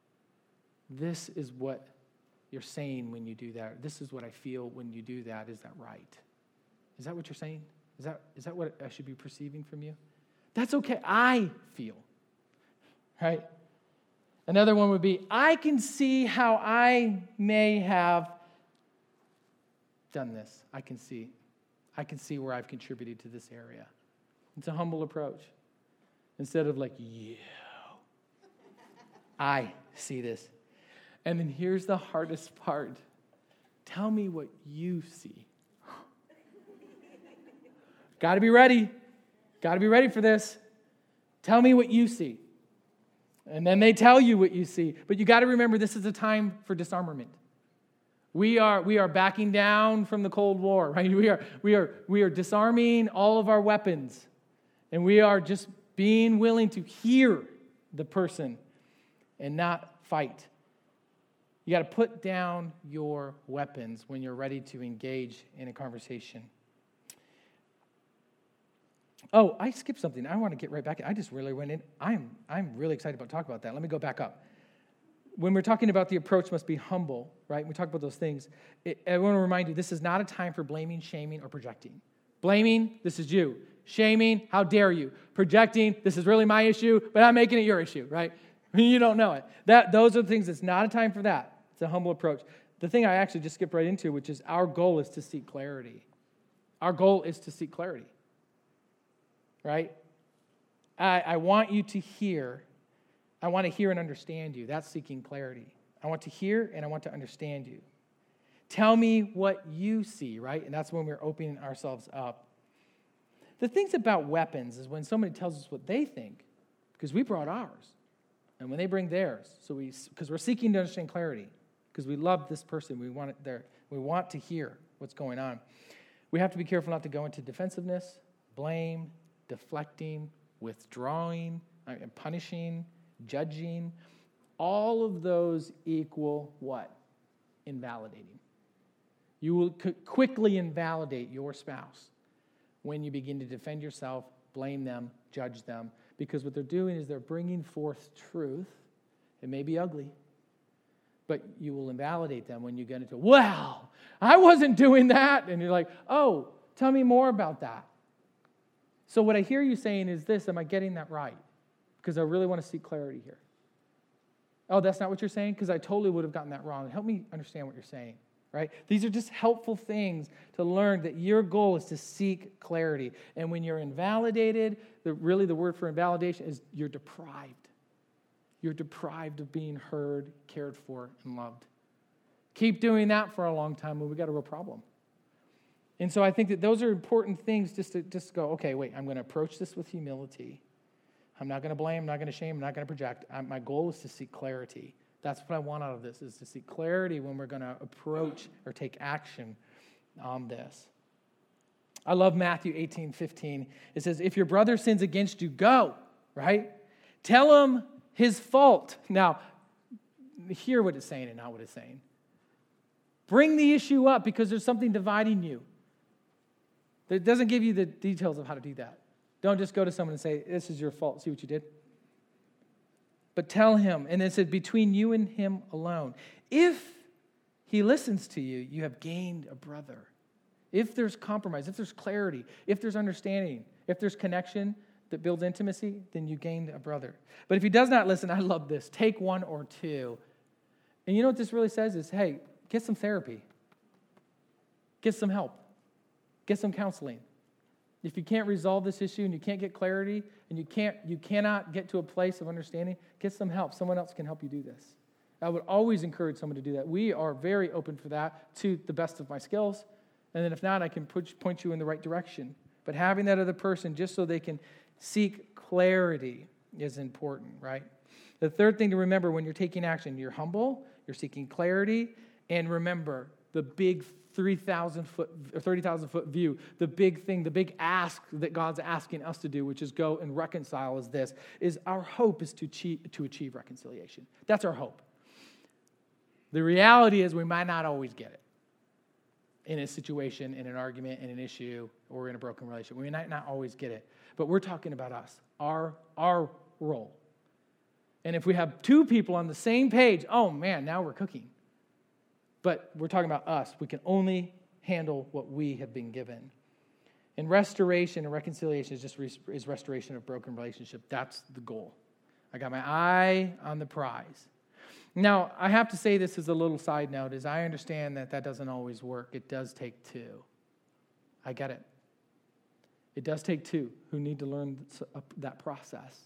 this is what you're saying when you do that. This is what I feel when you do that. Is that right? Is that what you're saying? Is that what I should be perceiving from you? That's okay. I feel. Right? Another one would be, I can see how I may have done this. I can see where I've contributed to this area. It's a humble approach. Instead of like, yeah, I see this. And then here's the hardest part. Tell me what you see. Got to be ready. Got to be ready for this. Tell me what you see. And then they tell you what you see. But you got to remember, this is a time for disarmament. We are backing down from the Cold War, right? We are disarming all of our weapons. And we are just being willing to hear the person and not fight. You got to put down your weapons when you're ready to engage in a conversation. Oh, I skipped something. I want to get right back. I just really went in. I'm really excited about talking about that. Let me go back up. when we're talking about the approach must be humble, right? We talk about those things. I want to remind you, this is not a time for blaming, shaming, or projecting. Blaming, this is you. Shaming, how dare you. Projecting, this is really my issue, but I'm making it your issue, right? You don't know it. Those are the things, it's not a time for that. It's a humble approach. The thing I actually just skipped right into, which is our goal is to seek clarity. Our goal is to seek clarity, right? I want you to hear. I want to hear and understand you. That's seeking clarity. I want to hear and I want to understand you. Tell me what you see, right? And that's when we're opening ourselves up. The things about weapons is when somebody tells us what they think, because we brought ours, and when they bring theirs, because we're seeking to understand clarity, because we love this person, we want it there, we want to hear what's going on. We have to be careful not to go into defensiveness, blame, deflecting, withdrawing, punishing, judging. All of those equal what? Invalidating. You will quickly invalidate your spouse when you begin to defend yourself, blame them, judge them, because what they're doing is they're bringing forth truth. It may be ugly, but you will invalidate them when you get into, well, I wasn't doing that. And you're like, oh, tell me more about that. So what I hear you saying is this, am I getting that right? Because I really want to seek clarity here. Oh, that's not what you're saying? Because I totally would have gotten that wrong. Help me understand what you're saying, right? These are just helpful things to learn that your goal is to seek clarity. And when you're invalidated, really the word for invalidation is you're deprived. You're deprived of being heard, cared for, and loved. Keep doing that for a long time and we got a real problem. And so I think that those are important things just to go, okay, wait, I'm going to approach this with humility. I'm not going to blame, I'm not going to shame, I'm not going to project. My goal is to seek clarity. That's what I want out of this, is to seek clarity when we're going to approach or take action on this. I love Matthew 18:15. It says, if your brother sins against you, go, right? Tell him his fault. Now, hear what it's saying and not what it's saying. Bring the issue up because there's something dividing you. It doesn't give you the details of how to do that. Don't just go to someone and say, this is your fault. See what you did? But tell him, and it said, between you and him alone. If he listens to you, you have gained a brother. If there's compromise, if there's clarity, if there's understanding, if there's connection that builds intimacy, then you gained a brother. But if he does not listen, I love this. Take one or two. And you know what this really says is, hey, get some therapy. Get some help. Get some counseling. If you can't resolve this issue and you can't get clarity and you cannot get to a place of understanding, get some help. Someone else can help you do this. I would always encourage someone to do that. We are very open for that to the best of my skills. And then if not, I can point you in the right direction. But having that other person just so they can seek clarity is important, right? The third thing to remember when you're taking action, you're humble, you're seeking clarity, and remember the big 30,000 foot view, the big thing, the big ask that God's asking us to do, which is go and reconcile, is our hope is to achieve reconciliation. That's our hope. The reality is we might not always get it in a situation, in an argument, in an issue, or in a broken relationship. We might not always get it, but we're talking about us, our role. And if we have two people on the same page, oh man, now we're cooking. But we're talking about us. We can only handle what we have been given. And restoration and reconciliation is restoration of broken relationship. That's the goal. I got my eye on the prize. Now, I have to say this as a little side note, is I understand that doesn't always work. It does take two. I get it. It does take two who need to learn that process.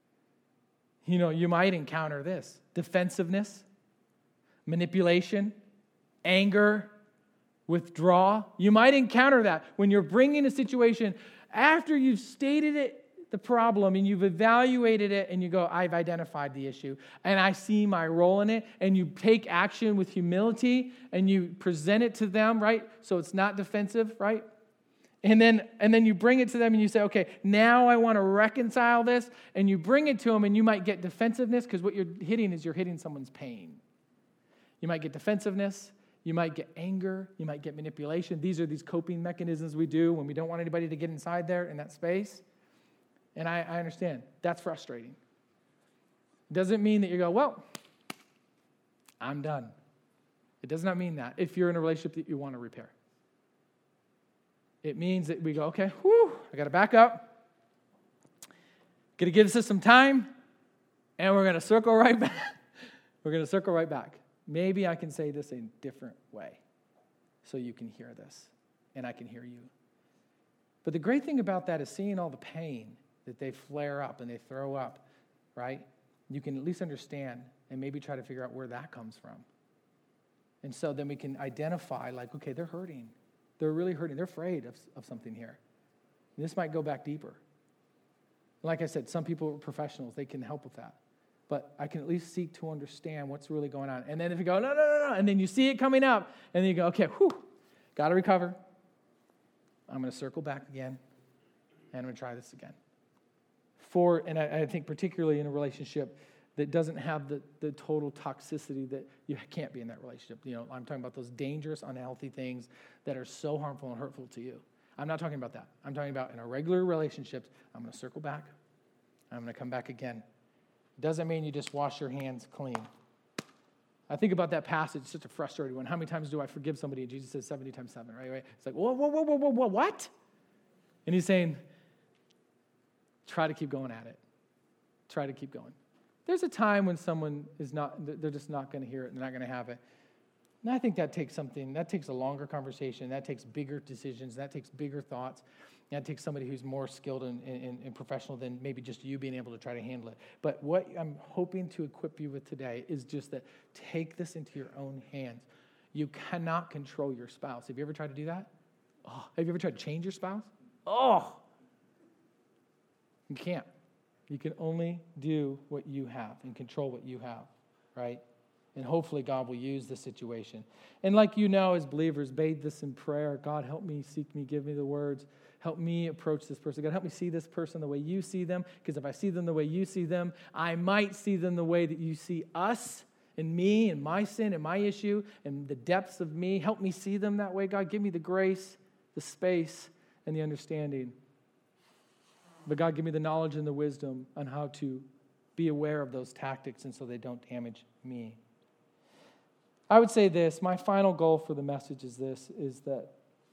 You know, you might encounter this: defensiveness, manipulation, anger, withdraw. You might encounter that when you're bringing a situation after you've stated it, the problem, and you've evaluated it, and you go, I've identified the issue, and I see my role in it, and you take action with humility, and you present it to them, right? So it's not defensive, right? And then you bring it to them, and you say, okay, now I want to reconcile this, and you bring it to them, and you might get defensiveness, because what you're hitting someone's pain. You might get defensiveness. You might get anger. You might get manipulation. These are these coping mechanisms we do when we don't want anybody to get inside there in that space. And I understand. That's frustrating. It doesn't mean that you go, well, I'm done. It does not mean that if you're in a relationship that you want to repair. It means that we go, okay, I got to back up. Got to give this some time, and we're going to circle right back. We're going to circle right back. Maybe I can say this a different way so you can hear this, and I can hear you. But the great thing about that is seeing all the pain that they flare up and they throw up, right? You can at least understand and maybe try to figure out where that comes from. And so then we can identify, like, okay, they're hurting. They're really hurting. They're afraid of something here. And this might go back deeper. Like I said, some people are professionals. They can help with that. But I can at least seek to understand what's really going on. And then if you go, no, and then you see it coming up, and then you go, okay, got to recover. I'm going to circle back again, and I'm going to try this again. And I think particularly in a relationship that doesn't have the total toxicity that you can't be in that relationship. I'm talking about those dangerous, unhealthy things that are so harmful and hurtful to you. I'm not talking about that. I'm talking about in a regular relationships, I'm going to circle back. I'm going to come back again. It doesn't mean you just wash your hands clean. I think about that passage, such a frustrating one. How many times do I forgive somebody? And Jesus says 70 times 7, right? It's like, whoa, what? And he's saying, try to keep going at it. Try to keep going. There's a time when someone they're just not going to hear it, they're not going to have it. And I think that takes a longer conversation, that takes bigger decisions, that takes bigger thoughts, that takes somebody who's more skilled and professional than maybe just you being able to try to handle it. But what I'm hoping to equip you with today is just that take this into your own hands. You cannot control your spouse. Have you ever tried to do that? Oh, have you ever tried to change your spouse? Oh, you can't. You can only do what you have and control what you have, right? And hopefully God will use the situation. And like as believers, bathe this in prayer. God, help me, seek me, give me the words. Help me approach this person. God, help me see this person the way you see them, because if I see them the way you see them, I might see them the way that you see us and me and my sin and my issue and the depths of me. Help me see them that way, God. Give me the grace, the space, and the understanding. But God, give me the knowledge and the wisdom on how to be aware of those tactics and so they don't damage me. I would say this, my final goal for the message is that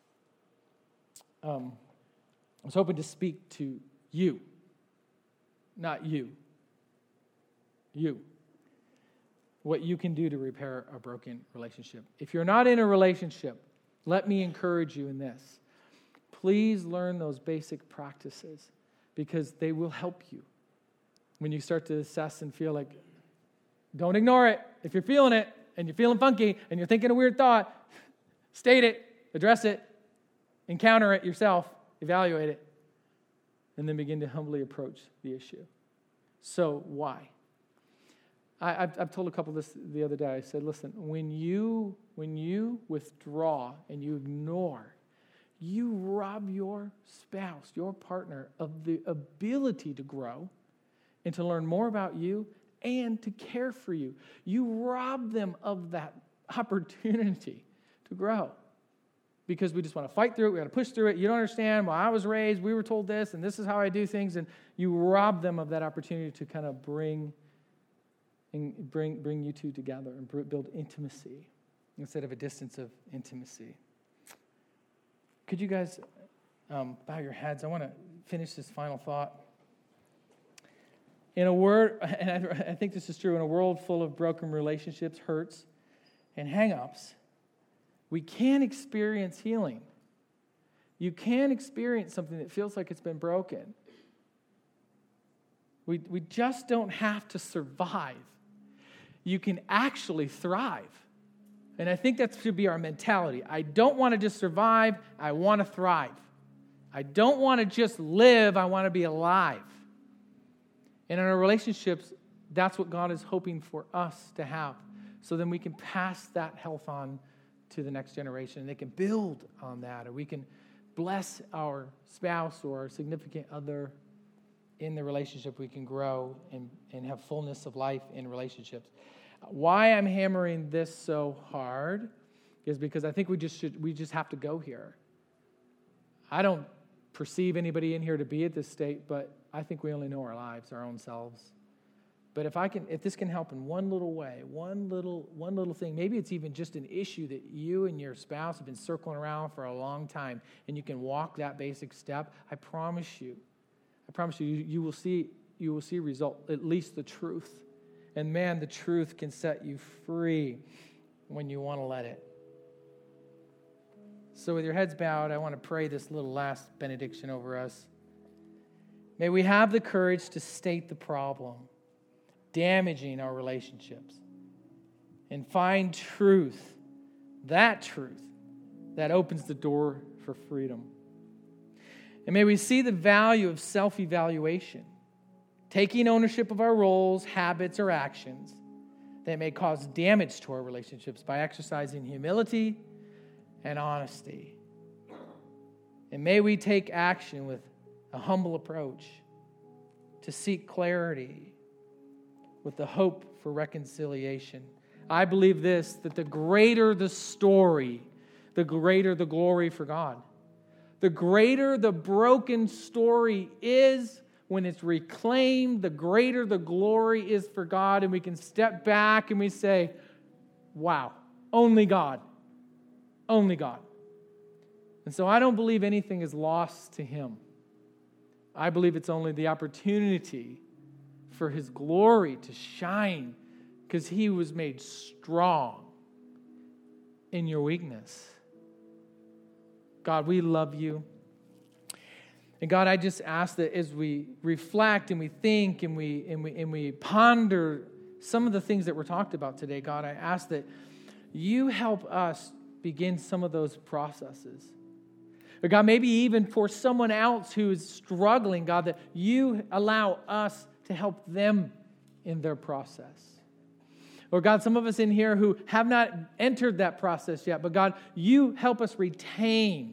I was hoping to speak to you, not you. You. What you can do to repair a broken relationship. If you're not in a relationship, let me encourage you in this. Please learn those basic practices because they will help you when you start to assess and feel like, don't ignore it. If you're feeling it and you're feeling funky and you're thinking a weird thought, state it, address it, encounter it yourself, evaluate it, and then begin to humbly approach the issue. So why? I've told a couple this the other day. I said, listen, when you withdraw and you ignore, you rob your spouse, your partner, of the ability to grow and to learn more about you and to care for you. You rob them of that opportunity to grow because we just want to fight through it. We got to push through it. You don't understand. Well, I was raised, we were told this, and this is how I do things. And you rob them of that opportunity to kind of bring you two together and build intimacy instead of a distance of intimacy. Could you guys bow your heads? I want to finish this final thought. In a word, and I think this is true, in a world full of broken relationships, hurts, and hang-ups, we can experience healing. You can experience something that feels like it's been broken. We just don't have to survive. You can actually thrive. And I think that should be our mentality. I don't want to just survive. I want to thrive. I don't want to just live. I want to be alive. And in our relationships, that's what God is hoping for us to have. So then we can pass that health on to the next generation. And they can build on that. Or we can bless our spouse or our significant other in the relationship. We can grow and have fullness of life in relationships. Why I'm hammering this so hard is because I think we just have to go here. I don't perceive anybody in here to be at this state, but I think we only know our lives, our own selves. But if this can help in one little way, one little thing, maybe it's even just an issue that you and your spouse have been circling around for a long time, and you can walk that basic step, I promise you, you will see result, at least the truth. And man, the truth can set you free when you want to let it. So with your heads bowed, I want to pray this little last benediction over us. May we have the courage to state the problem damaging our relationships and find truth that opens the door for freedom. And may we see the value of self-evaluation, taking ownership of our roles, habits, or actions that may cause damage to our relationships by exercising humility and honesty. And may we take action with a humble approach to seek clarity with the hope for reconciliation. I believe this, that the greater the story, the greater the glory for God. The greater the broken story is when it's reclaimed, the greater the glory is for God, and we can step back and we say, wow, only God. Only God. And so I don't believe anything is lost to Him. I believe it's only the opportunity for His glory to shine because He was made strong in your weakness. God, we love You. And God, I just ask that as we reflect and we think and we ponder some of the things that were talked about today, God, I ask that You help us begin some of those processes. Or God, maybe even for someone else who is struggling, God, that You allow us to help them in their process. Or God, some of us in here who have not entered that process yet, but God, You help us retain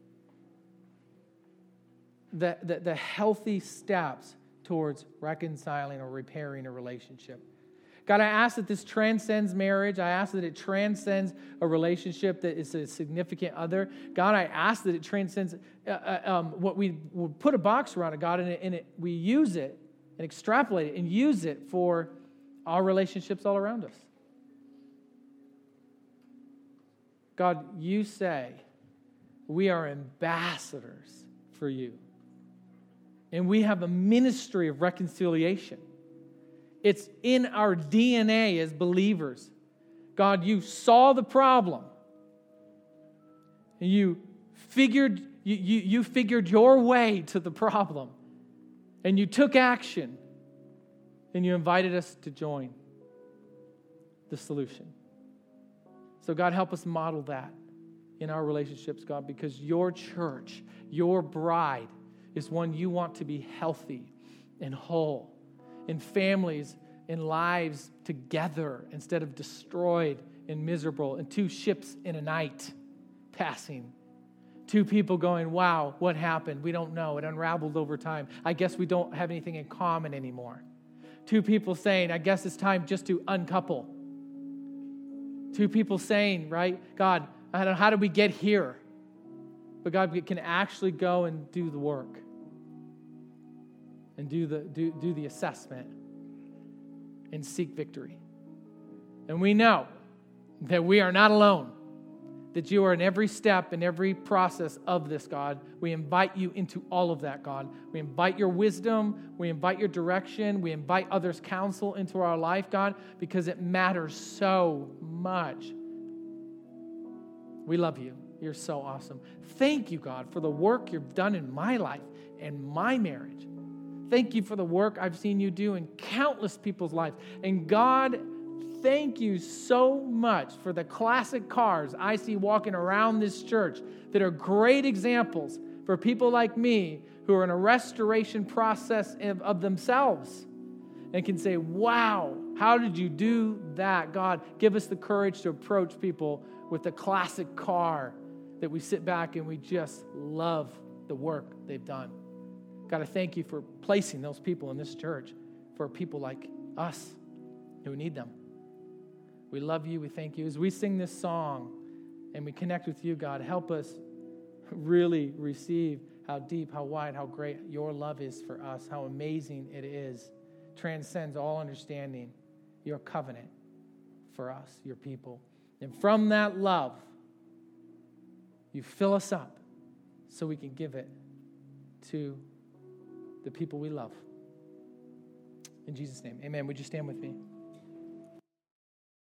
the healthy steps towards reconciling or repairing a relationship. God, I ask that this transcends marriage. I ask that it transcends a relationship that is a significant other. God, I ask that it transcends what we would put a box around it, God, and we use it and extrapolate it and use it for our relationships all around us. God, You say we are ambassadors for You. And we have a ministry of reconciliation. It's in our DNA as believers. God, You saw the problem. And You figured Your way to the problem. And You took action. And You invited us to join the solution. So God, help us model that in our relationships, God, because Your church, Your bride, is one You want to be healthy and whole, in families, in lives together, instead of destroyed and miserable, and two ships in a night passing. Two people going, wow, what happened? We don't know. It unraveled over time. I guess we don't have anything in common anymore. Two people saying, I guess it's time just to uncouple. Two people saying, right, God, how did we get here? But God, we can actually go and do the work and do the assessment and seek victory. And we know that we are not alone, that You are in every step, in every process of this, God. We invite You into all of that, God. We invite Your wisdom. We invite Your direction. We invite others' counsel into our life, God, because it matters so much. We love You. You're so awesome. Thank You, God, for the work You've done in my life and my marriage. Thank You for the work I've seen You do in countless people's lives. And God, thank You so much for the classic cars I see walking around this church that are great examples for people like me who are in a restoration process of themselves and can say, wow, how did You do that? God, give us the courage to approach people with the classic car that we sit back and we just love the work they've done. God, I thank You for placing those people in this church for people like us who need them. We love You. We thank You. As we sing this song and we connect with You, God, help us really receive how deep, how wide, how great Your love is for us, how amazing it is transcends all understanding, your covenant for us, your people. And from that love, you fill us up so we can give it to the people we love. In Jesus' name, amen. Would you stand with me?